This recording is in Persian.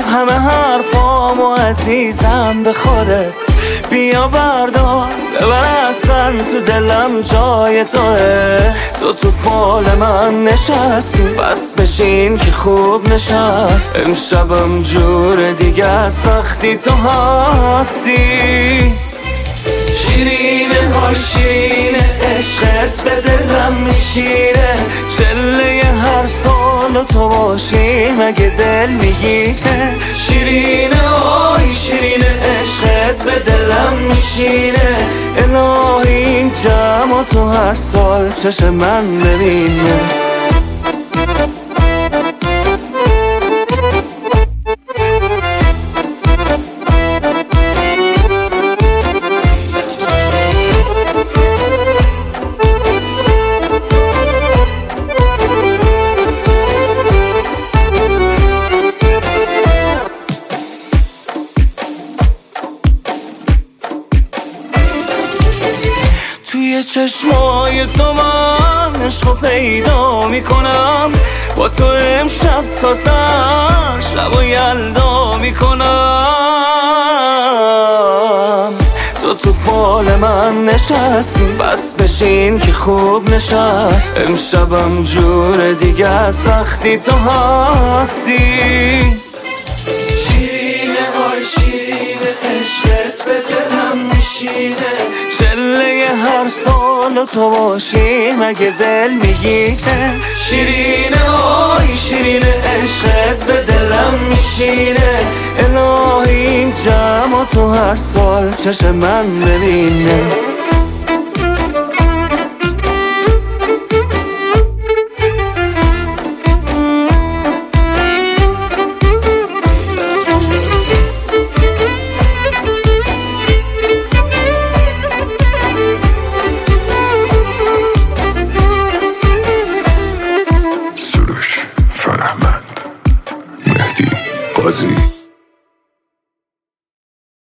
همه حرفامو عزیزم به خودت بیا بردار ببر اصلا تو دلم جای توه. تو فال من نشستی پس بشین که خوب نشست. امشبم جور دیگه است وقتی تو هستی. شیرینه های شیرینه عشقت به دلم میشینه. چله هر سال تو باشی مگه دل میگیره. شیرینه های شیرینه عشقت به دلم میشینه. الهی این جمع تو هر سال چشم من ببینه. توی چشمای تو من عشقو پیدا میکنم. با تو امشب تا سر شب و یلدا میکنم. تو فال من نشستی پس بشین که خوب نشست. امشبم جور دیگه است وقتی تو هستی. شیرینه های شیرینه عشقت به دلم میشینه. چله هر سال تو باشی مگه دل میگیره. شیرینه های شیرینه عشقت به دلم میشینه. الهی این جمع تو هر سال چشم من ببینه.